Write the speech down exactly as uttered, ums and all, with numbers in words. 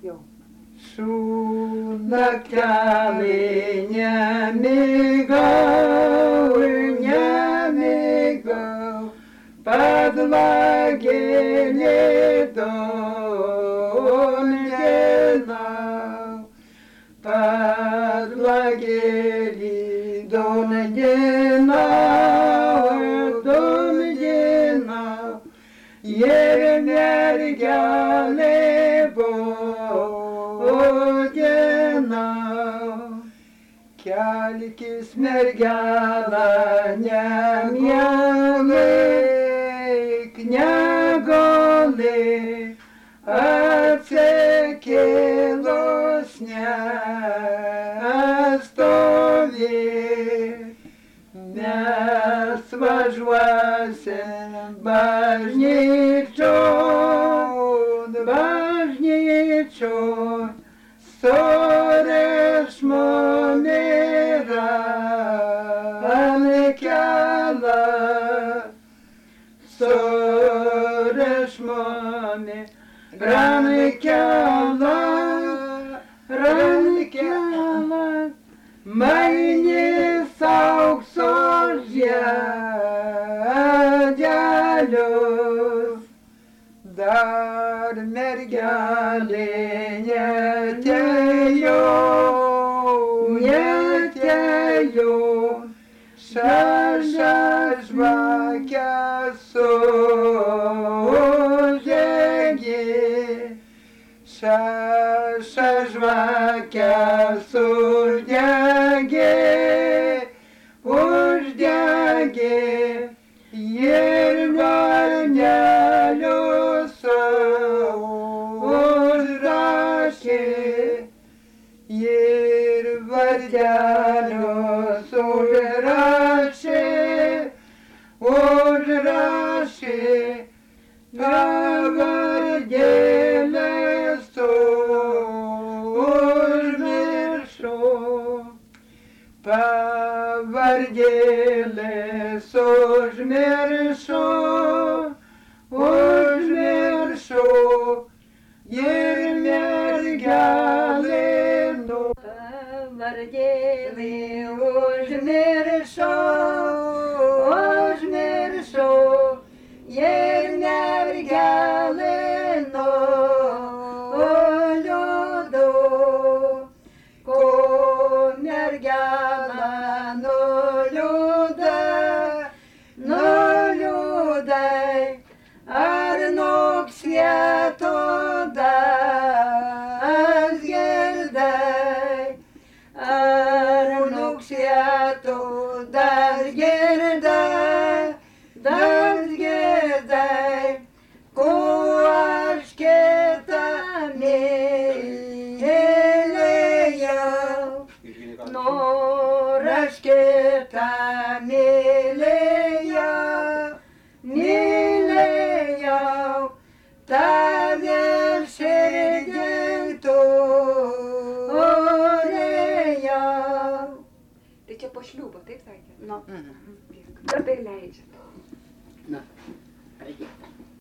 Jau. Šūnakteliai nemigau, nemigau, padlagėlė dongenau, padlagėlį dongenau, dongenau, ir mergelė Bogenau. Kelkis mergelė, nemiegėk, negulėk, atsikėlus nestovėk, mes važiuosim bažnyčion, bažnyčion, surešmo nėra ant kelio, surešmo nėra ant kelio, ant kelio, mainys aukso žiedelius. Dar mergelė neatėjo, neatėjo, šešias žvakes uždegė, šešias žvakes uždegė, uždegė, ir varnelius užrašė, ir varnelius užrašė, užrašė, pavardėles užmiršo, pavardėles užmiršo, užmiršo, ir mergelė nu. Pavardėlė užmiršo, užmiršo, ir mergelė nuliūdo, ko mergelė nuliūda, nuliūdai, ar nuksvieto das girdai, ar nuksvieto das girdai, das girdai, ko aš kitą mylėjau, nor aš kitą mylėjau, mylėjau, tave širdin turėjau. Tai čia po šliūbo, taip sakė? Nu. Tada ir leidžia. Na, pradėk.